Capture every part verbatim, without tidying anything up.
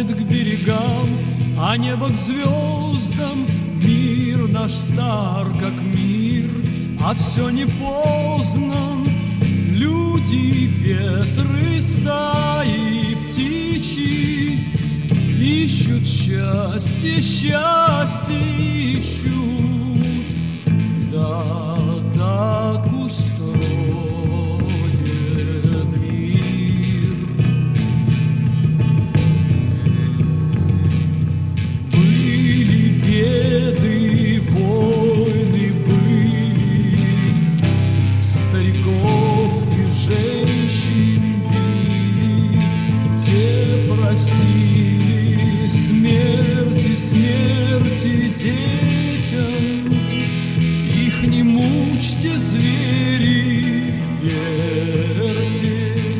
тянет к берегам, а небо к звездам. Мир наш стар, как мир, а все не познан. Люди, ветры, стаи, птичьи ищут счастье, счастье ищут. Да, так устроен мир. Были беды, войны были, стариков и женщин били, те просили смерти, смерти детям. Их не мучьте, звери, верьте,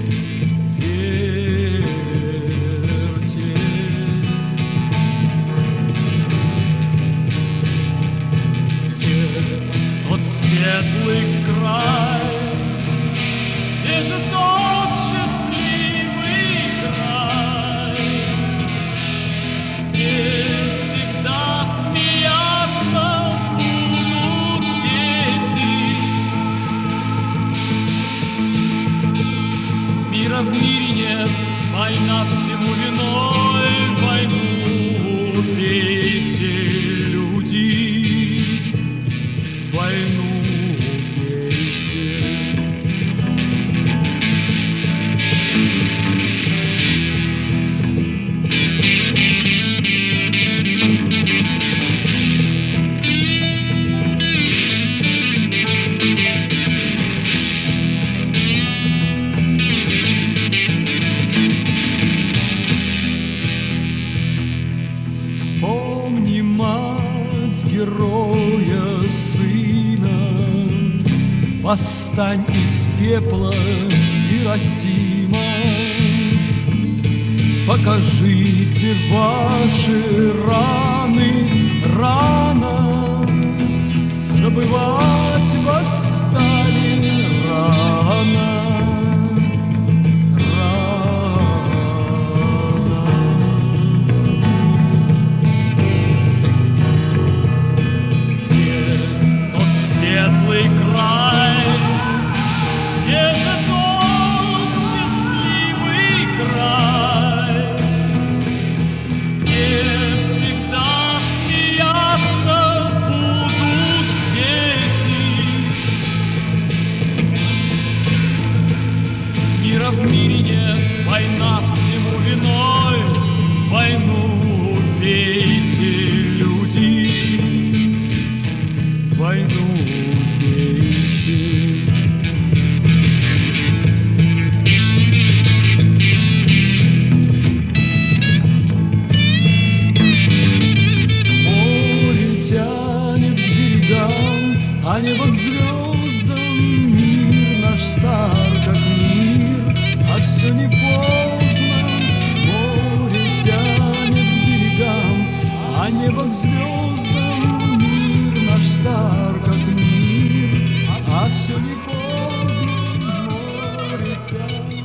верьте. Где тот светлый край, где же тот счастливый край, где всегда смеяться будут дети. Мира в мире нет, война всему виной. Войну убейте, люди, войну убейте. Вспомни мать героя сына, восстань из пепла, Хиросима. Покажите ваши раны, рано забывать восстали рано. Светлый край, где же тот счастливый край, где всегда смеяться будут дети. Мира в мире нет, война всему виной. Войну убейте, люди, войну убейте. Море тянет к берегам, а небо к звездам. Мир наш стар, как мир, а все не поздно. Море тянет к берегам, а небо к звездам. Мир наш стар, как мир, а все не поздно. Море тянет.